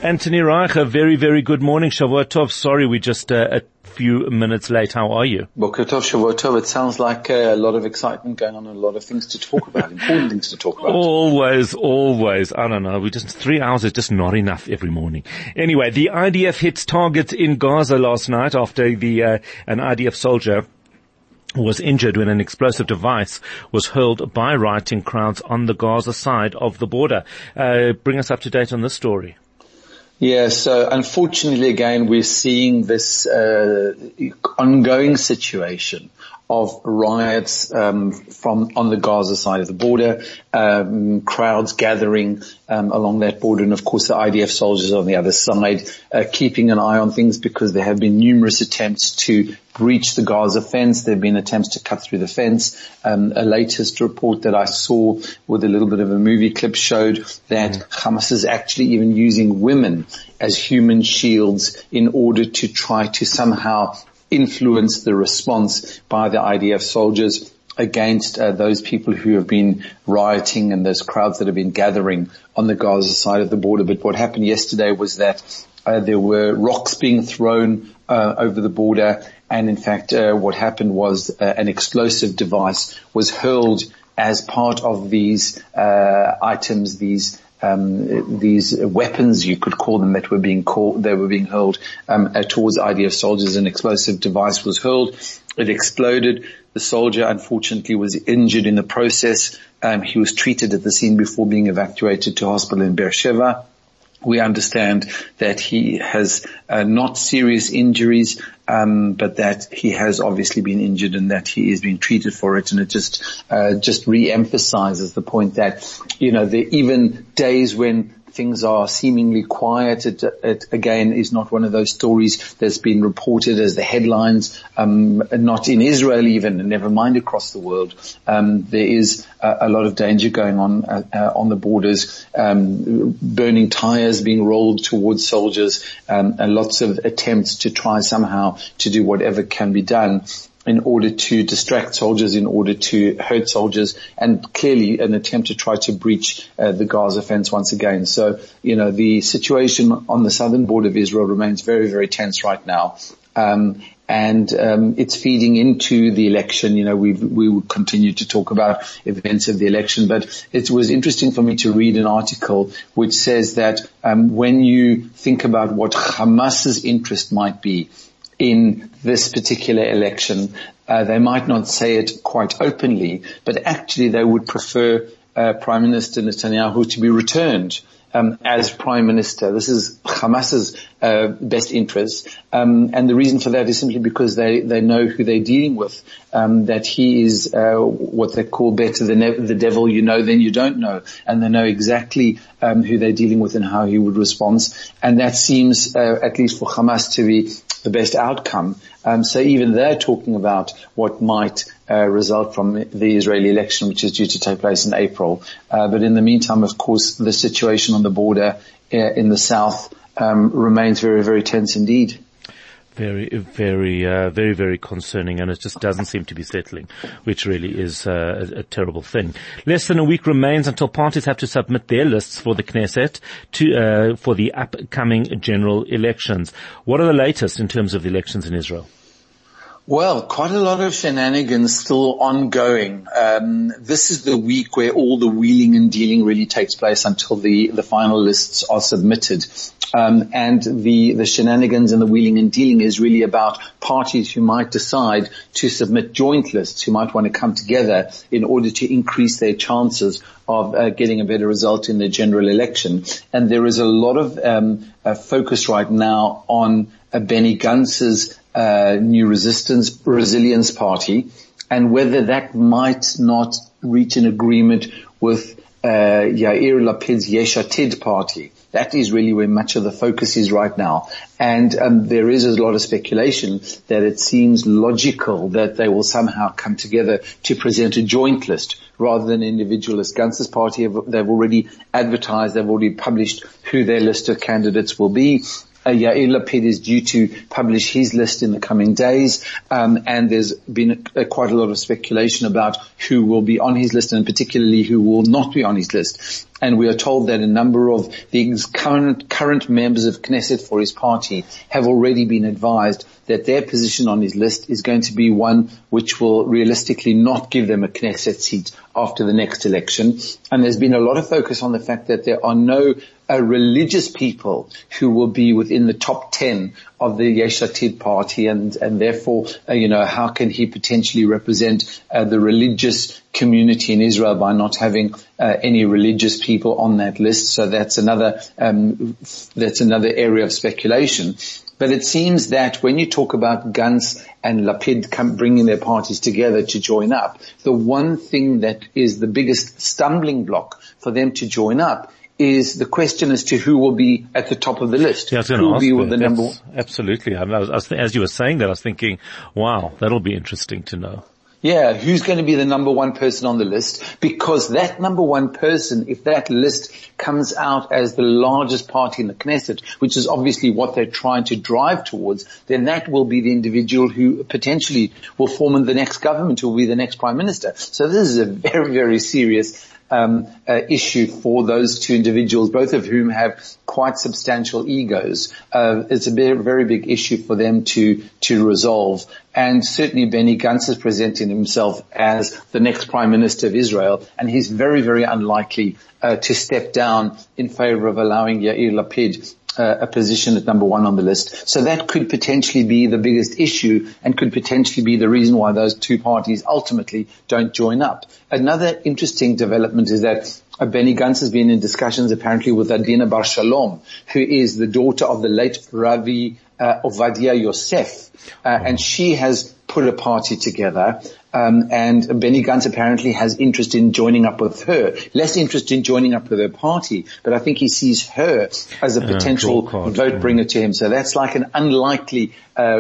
Anthony Reich, a very, very good morning. Shavua Tov. Sorry, we're just a few minutes late. How are you? Boker Tov, Shavua Tov. It sounds like a lot of excitement going on, a lot of things to talk about, important things to talk about. Always. I don't know. 3 hours is just not enough every morning. Anyway, the IDF hits targets in Gaza last night after an IDF soldier was injured when an explosive device was hurled by rioting crowds on the Gaza side of the border. Bring us up to date on this story. Yeah, so unfortunately again we're seeing this ongoing situation of riots on the Gaza side of the border, crowds gathering along that border, and of course the IDF soldiers on the other side keeping an eye on things because there have been numerous attempts to breach the Gaza fence. There have been attempts to cut through the fence. A latest report that I saw with a little bit of a movie clip showed that Hamas is actually even using women as human shields in order to try to somehow influence the response by the IDF soldiers against those people who have been rioting and those crowds that have been gathering on the Gaza side of the border. But what happened yesterday was that there were rocks being thrown over the border, and in fact what happened was an explosive device was hurled as part of these items, these weapons, you could call them, that were being hurled towards IDF soldiers. An explosive device was hurled. It exploded. The soldier unfortunately was injured in the process. He was treated at the scene before being evacuated to hospital in Beersheba. We understand that he has not serious injuries, but that he has obviously been injured and that he is being treated for it. And it just re-emphasizes the point that, even days when things are seemingly quiet, it again is not one of those stories that's been reported as the headlines, not in Israel even, never mind across the world. There is a lot of danger going on the borders, burning tires being rolled towards soldiers, and lots of attempts to try somehow to do whatever can be done in order to distract soldiers, in order to hurt soldiers, and clearly an attempt to try to breach the Gaza fence once again. So, the situation on the southern border of Israel remains very, very tense right now. And it's feeding into the election. We will continue to talk about events of the election, but it was interesting for me to read an article which says that when you think about what Hamas's interest might be in this particular election, they might not say it quite openly, but actually they would prefer Prime Minister Netanyahu to be returned as Prime Minister. This is Hamas's best interest, and the reason for that is simply because they know who they're dealing with, that he is what they call better than the devil you know then you don't know, and they know exactly who they're dealing with and how he would respond, and that seems at least for Hamas to be the best outcome. So even they're talking about what might result from the Israeli election, which is due to take place in April. But in the meantime, of course, the situation on the border in the south remains very, very tense indeed. Very, very concerning, and it just doesn't seem to be settling, which really is a terrible thing. Less than a week remains until parties have to submit their lists for the Knesset for the upcoming general elections. What are the latest in terms of the elections in Israel? Well, quite a lot of shenanigans still ongoing. This is the week where all the wheeling and dealing really takes place until the final lists are submitted. And the shenanigans and the wheeling and dealing is really about parties who might decide to submit joint lists, who might want to come together in order to increase their chances of getting a better result in the general election. And there is a lot of focus right now on Benny Gantz's New Resilience Party, and whether that might not reach an agreement with Yair Lapid's Yesh Atid party. That is really where much of the focus is right now. And there is a lot of speculation that it seems logical that they will somehow come together to present a joint list rather than individualist. Gantz's party, they've already advertised, they've already published who their list of candidates will be. Yair Lapid is due to publish his list in the coming days, and there's been quite a lot of speculation about who will be on his list and particularly who will not be on his list. And we are told that a number of the current members of Knesset for his party have already been advised that their position on his list is going to be one which will realistically not give them a Knesset seat after the next election. And there's been a lot of focus on the fact that there are no religious people who will be within the top 10 of the Yesh Atid party, and therefore, how can he potentially represent the religious community in Israel by not having any religious people on that list? So that's another area of speculation. But it seems that when you talk about Gantz and Lapid bringing their parties together to join up, the one thing that is the biggest stumbling block for them to join up is the question as to who will be at the top of the list. Yeah, I was going to ask you the number one. Absolutely. As you were saying that, I was thinking, wow, that'll be interesting to know. Yeah, who's going to be the number one person on the list? Because that number one person, if that list comes out as the largest party in the Knesset, which is obviously what they're trying to drive towards, then that will be the individual who potentially will form the next government, who will be the next prime minister. So this is a very, very serious issue for those two individuals, both of whom have quite substantial egos. It's a very big issue for them to resolve. And certainly Benny Gantz is presenting himself as the next prime minister of Israel, and he's very, very unlikely to step down in favor of allowing Yair Lapid a position at number one on the list. So that could potentially be the biggest issue and could potentially be the reason why those two parties ultimately don't join up. Another interesting development is that Benny Gantz has been in discussions apparently with Adina Bar Shalom, who is the daughter of the late Rabbi Ovadia Yosef, and she has put a party together. And Benny Gantz apparently has interest in joining up with her, less interest in joining up with her party, but I think he sees her as a potential vote bringer to him. So that's like an unlikely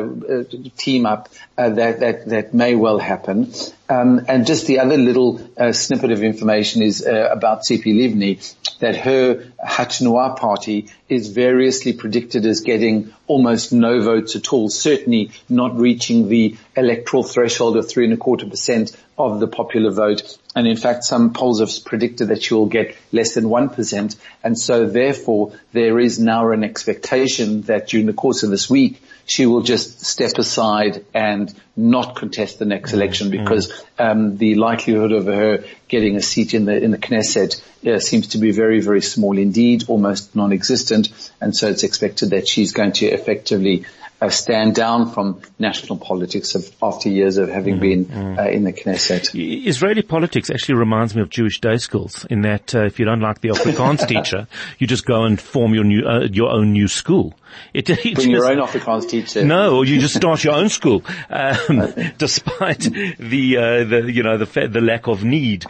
team up that may well happen. And just the other little snippet of information is about Tzipi Livni, that her Hatnuah party is variously predicted as getting almost no votes at all, certainly not reaching the electoral threshold of 3.25% of the popular vote. And in fact, some polls have predicted that she will get less than 1%. And so therefore, there is now an expectation that during the course of this week, she will just step aside and not contest the next election, because the likelihood of her getting a seat in the Knesset seems to be very, very small indeed, almost non-existent. And so it's expected that she's going to effectively stand down from national politics after years of having been in the Knesset. Israeli politics actually reminds me of Jewish day schools, in that if you don't like the Afrikaans teacher, you just go and form your own new school. Bring your own Afrikaans teacher. No, or you just start your own school, despite the lack of need.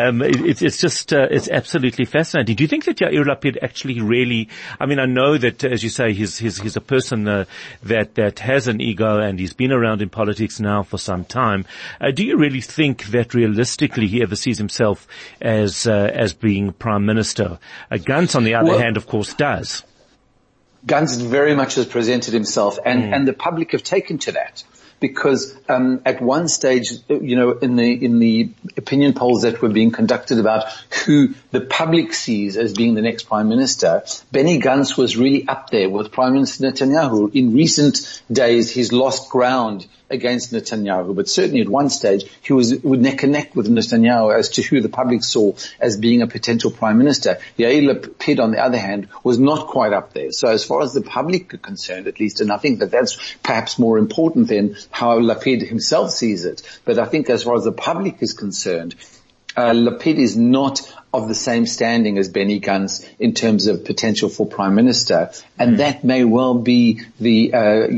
It's absolutely fascinating. Do you think that Yair Lapid actually really, I mean, I know that, as you say, he's a person that has an ego, and he's been around in politics now for some time. Do you really think that realistically he ever sees himself as being prime minister? Gantz, on the other hand, of course, does. Gantz very much has presented himself, and the public have taken to that, because at one stage, in the opinion polls that were being conducted about who the public sees as being the next prime minister, Benny Gantz was really up there with Prime Minister Netanyahu. In recent days, he's lost ground against Netanyahu, but certainly at one stage he would neck and neck with Netanyahu as to who the public saw as being a potential prime minister. Yair Lapid, on the other hand, was not quite up there. So as far as the public are concerned, at least, and I think that that's perhaps more important than how Lapid himself sees it, but I think as far as the public is concerned, Lapid is not of the same standing as Benny Gantz in terms of potential for prime minister, and that may well be the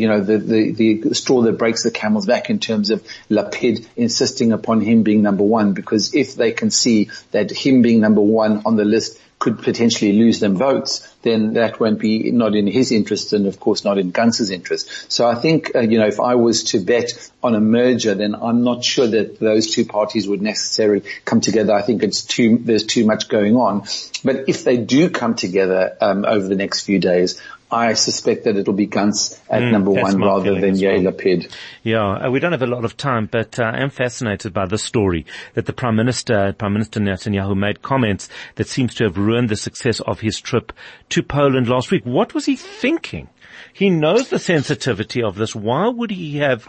straw that breaks the camel's back in terms of Lapid insisting upon him being number one, because if they can see that him being number one on the list could potentially lose them votes, then that won't be not in his interest, and of course not in Gantz's interest. So I think, if I was to bet on a merger, then I'm not sure that those two parties would necessarily come together. I think there's too much going on. But if they do come together over the next few days, I suspect that it'll be Gantz at number one rather than Yair Lapid. Yeah, we don't have a lot of time, but I am fascinated by the story that the Prime Minister Netanyahu, made comments that seems to have ruined the success of his trip to Poland last week. What was he thinking? He knows the sensitivity of this. Why would he have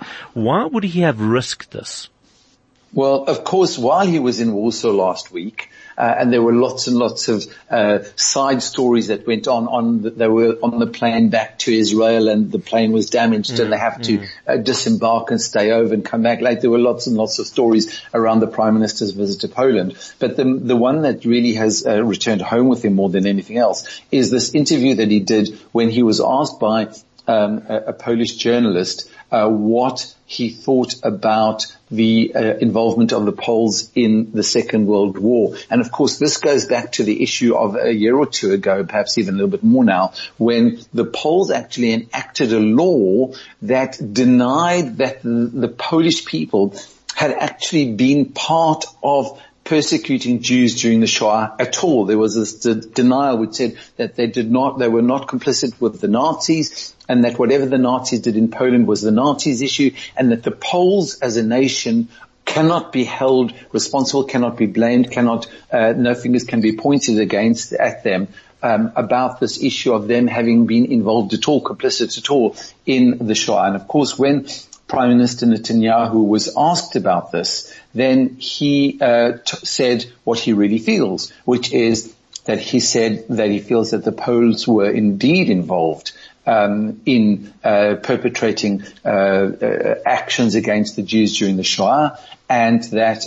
risked this? Well, of course, while he was in Warsaw last week, and there were lots and lots of side stories that went on. They were on the plane back to Israel, and the plane was damaged, and they have to disembark and stay over and come back late. There were lots and lots of stories around the Prime Minister's visit to Poland. But the one that really has returned home with him more than anything else is this interview that he did when he was asked by a Polish journalist what he thought about the involvement of the Poles in the Second World War. And of course, this goes back to the issue of a year or two ago, perhaps even a little bit more now, when the Poles actually enacted a law that denied that the Polish people had actually been part of persecuting Jews during the Shoah at all. There was this denial which said that they were not complicit with the Nazis, and that whatever the Nazis did in Poland was the Nazis' issue, and that the Poles as a nation cannot be held responsible, cannot be blamed, no fingers can be pointed at them about this issue of them having been involved at all, complicit at all in the Shoah. And of course, when Prime Minister Netanyahu was asked about this, then he said what he really feels, which is that he said that he feels that the Poles were indeed involved in perpetrating actions against the Jews during the Shoah, and that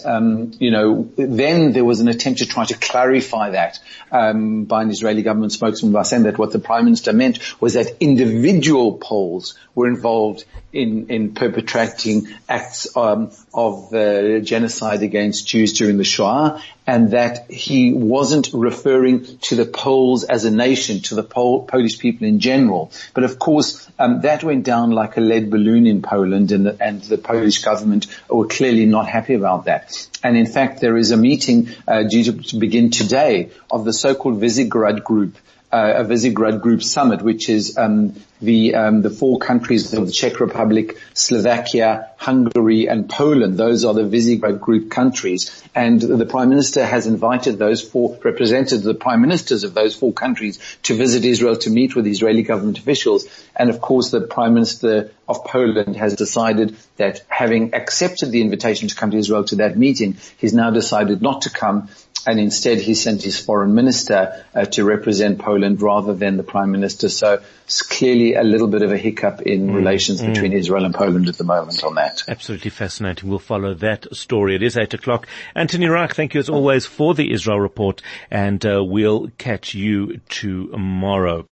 then there was an attempt to try to clarify that by an Israeli government spokesman by saying that what the Prime Minister meant was that individual Poles were involved in perpetrating acts of genocide against Jews during the Shoah, and that he wasn't referring to the Poles as a nation, to the Polish people in general. But of course, that went down like a lead balloon in Poland, and the Polish government were clearly not happy about that. And in fact, there is a meeting due to begin today of the so-called Visegrad Group, a Visegrad Group summit, which is the four countries of the Czech Republic, Slovakia, Hungary, and Poland. Those are the Visegrad Group countries. And the Prime Minister has invited represented the Prime Ministers of those four countries to visit Israel to meet with Israeli government officials. And of course, the Prime Minister of Poland has decided that, having accepted the invitation to come to Israel to that meeting, he's now decided not to come, and instead he sent his foreign minister to represent Poland rather than the Prime Minister. So it's clearly a little bit of a hiccup in relations between Israel and Poland at the moment on that. Absolutely fascinating. We'll follow that story. It is 8:00. Anthony Reich, thank you as always for the Israel report, and we'll catch you tomorrow.